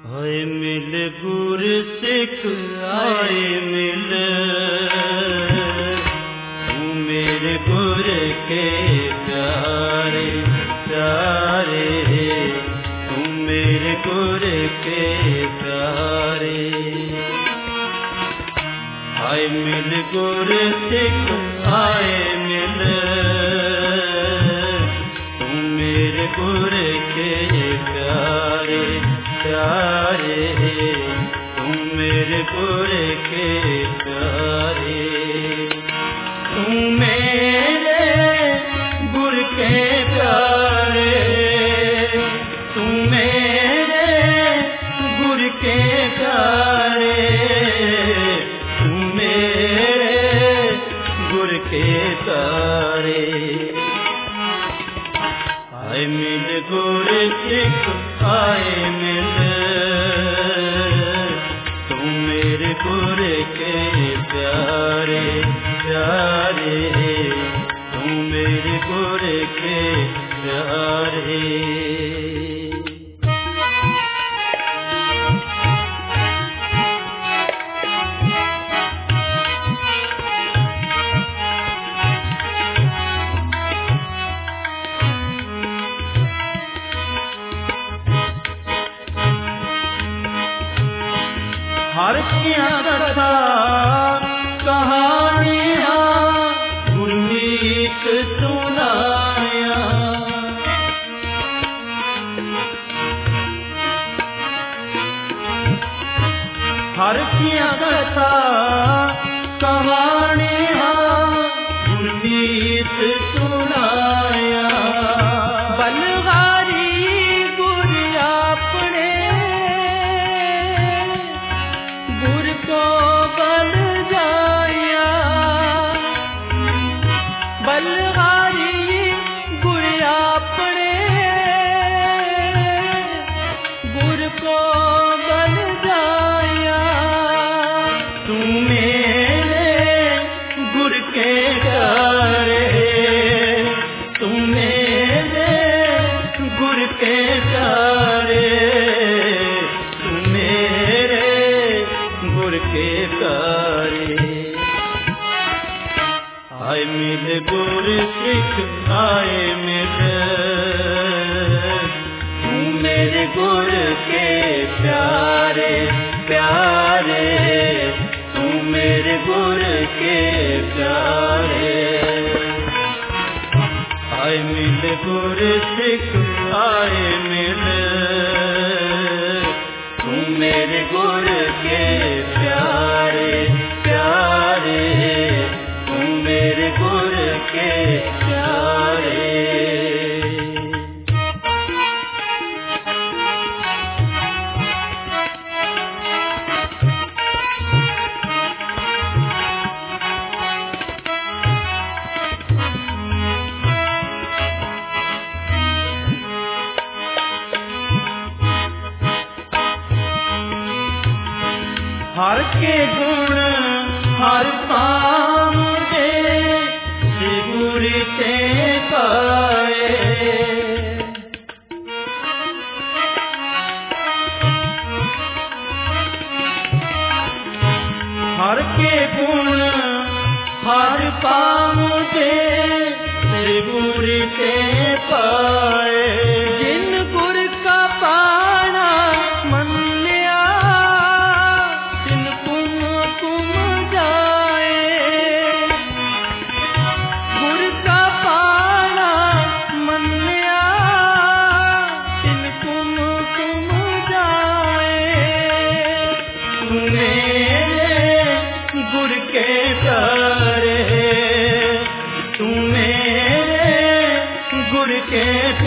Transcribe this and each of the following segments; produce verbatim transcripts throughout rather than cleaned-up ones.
आए मिल गुर सिख आए मिल, तू मेरे गुर के प्यारे प्यारे, तू मेरे गुर के प्यारे। आए मिल गुर सिख आए मिल, तू मेरे गुर के प्यारे प्यारे, तुम मेरे गुर के प्यारे। तुम मेरे गुर के प्यारे, तुम मेरे गुर के प्यारे, तुम मेरे गुर के प्यारे। आए मिल गुर सिख आए मिल, तुम मेरे गुर के प्यारे प्यारे, तुम मेरे गुर के प्यारे। हर किया कथा कहानियां गुरमीत सुनाया, हर किया कथा कहानियां गुरमीत सुनाया। बलगारी गुर अपने गुर को बल जाया, बलगारी गुर अपने गुर को बल जाया। तू मेरे गुर के प्यारे, तू मेरे गुर के प्यारे, तू मेरे गुर के प्यारे। आए मिल गुर सिख आए मिल, तू मेरे गुर के प्यारे प्यारे, तू मेरे गुर के प्यारे। आए मिल गुर सिख आए मिल, तू मेरे गुर के प्यारे प्यारे, तू मेरे गुर के प्यारे। हर के गुण हर काम दे गुर ते पाए, हर के गुण हर काम दे गुर ते पाए। जिन गुर का पाना मन्या, तिन कुम कुम जाए, गुर का पाना मन्या, तिन कुम कुम जाए। तू मेरे गुर के प्यारे, तू मेरे गुर के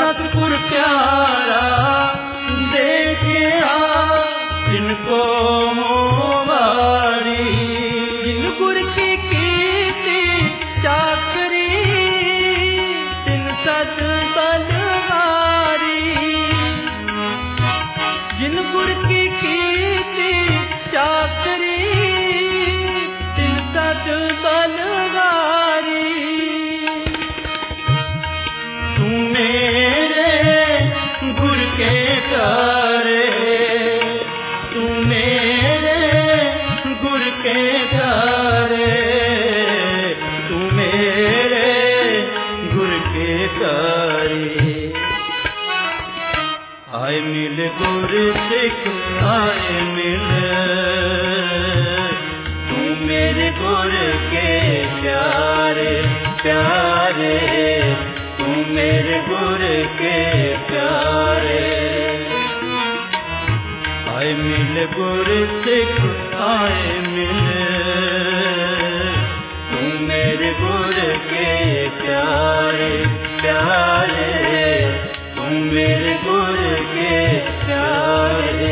सतगुर प्यारा देखिया जिनको मोवारी, जिन गुर की कीर्ति चाकरी तिन सत बलवारी, जिन गुर की कीर्ति चाकरी तिन सत बलवारी। तू मेरे गुर के प्यारे, तू मेरे गुर के प्यारे, तू मेरे गुर के प्यारे। आए मिल गुर सिख आए मिल, तू मेरे गुर के प्यारे प्यारे, तू मेरे गुर के प्यारे। आए मिल गुर सिख आए मिल, तू मेरे गुर के प्यारे प्यारे, तू मेरे गुर के प्यारे।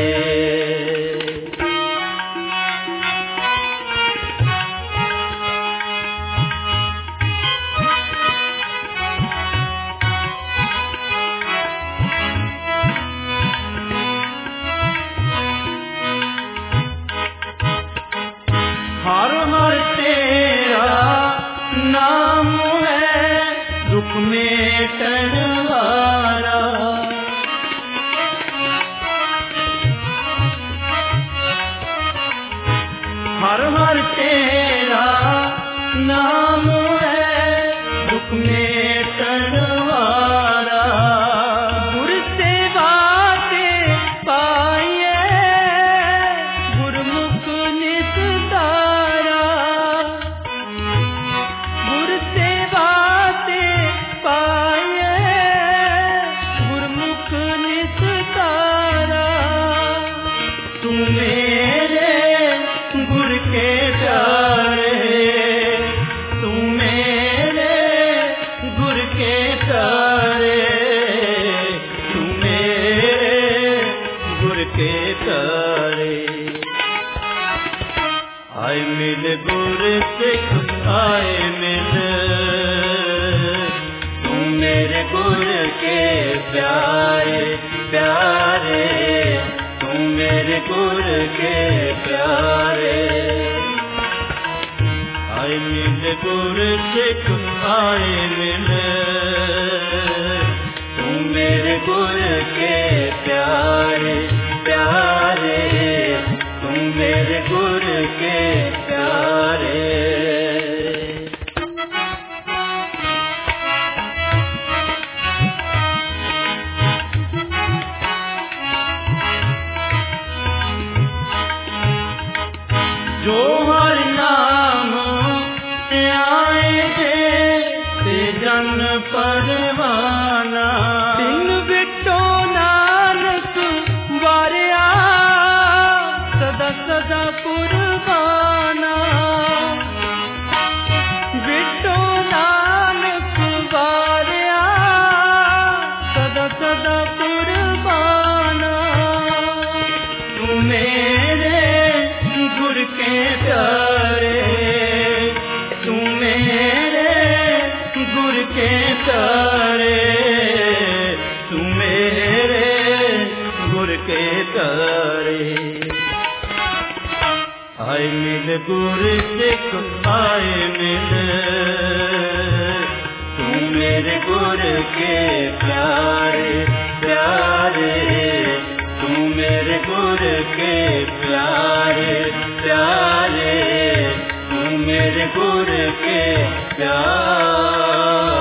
हर हर तेरा नाम है दुख मेटन वाला, हर हर तेरा नाम है दुख मेटन वाला। गुर सेवा ते पाइए गुरमुख निस्तारा, गुर सेवा ते पाइए गुरमुख निस्तारा। तू मेरे गुर के प्यारे, तू मेरे गुर के प्यारे, तू मेरे गुर के प्यारे। आए मिल गुर सिख आए मिल, तू मेरे गुर के प्यारे प्यारे, तू मेरे गुर के प्यारे। आए मिल गुर सिख आए मिल, तू मेरे गुर के प्यारे प्यारे, तू मेरे गुर के प्यारे। जो हर नाम से आए थे ते जन परवाना, दिन बिटो नानक वारिया सदा सदा कुर्बाना, बिटो नानक वारिया सदा सदा कुर्बाना। तू मेरे गुर के प्यारे, तू मेरे गुर के प्यारे, तू मेरे गुर के प्यारे। आए मिल गुर सिख आए मिल, तू मेरे गुर के प्यारे प्यारे, तू मेरे गुर के प्यारे प्यारे, तू मेरे गुर के प्यारे।